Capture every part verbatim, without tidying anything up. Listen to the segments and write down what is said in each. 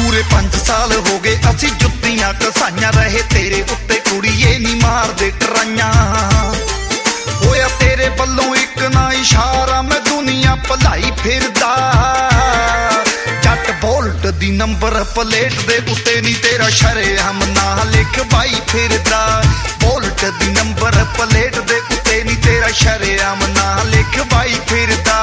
पूरे पंज साल हो गए असी जुत्तियां घसाइयां रहे तेरे उत्ते कुड़िए नी मारदे टराइयां होया तेरे वल्लों एक ना इशारा मैं दुनिया भलाई फिरदा जट बोल्ट दी नंबर प्लेट दे उत्ते नी तेरा शरेआम ना लिख बाई फिरदा बोल्ट दी नंबर प्लेट दे उत्ते नी तेरा शरेआम ना लिख बाई फिरदा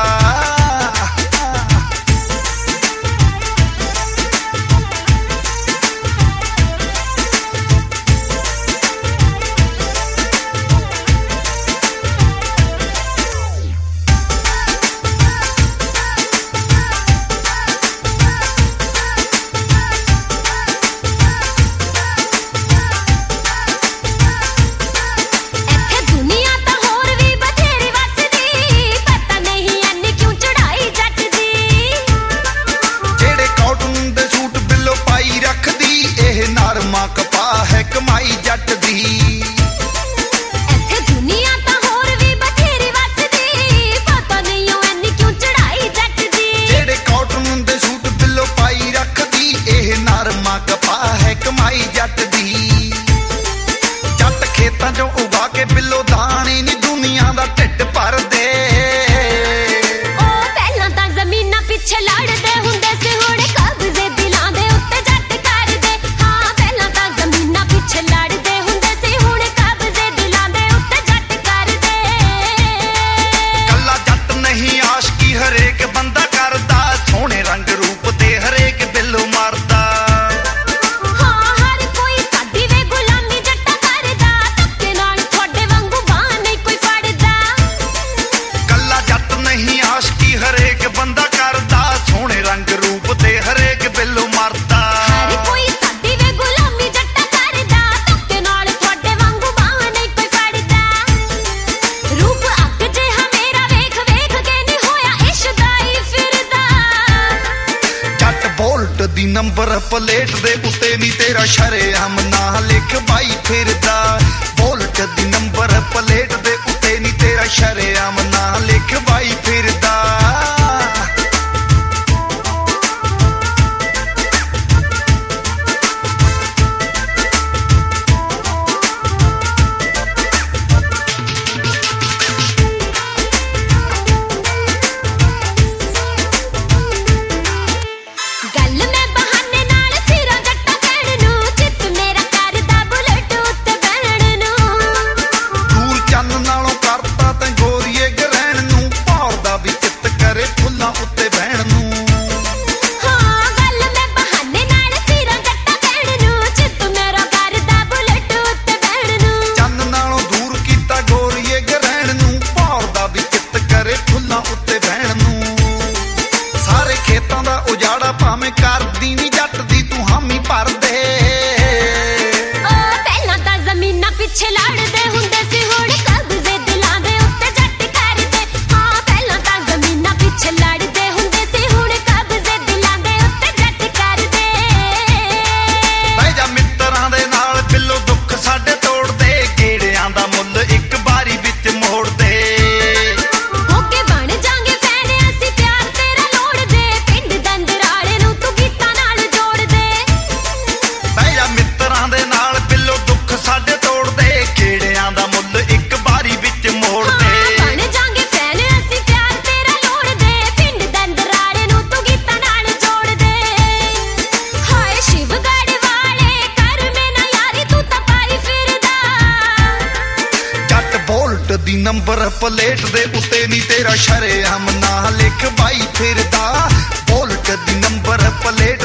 नंबर प्लेट दे उत्ते नी तेरा शरेआम ना लिख बाई फिरदा बोल्ट दी नंबर प्लेट दे उत्ते नी तेरा शरेआम ना लिख बाई फिरदा दी नंबर प्लेट दे उत्ते नी तेरा शरेआम ना लिख बाई फिरदा बोल्ट दी नंबर प्लेट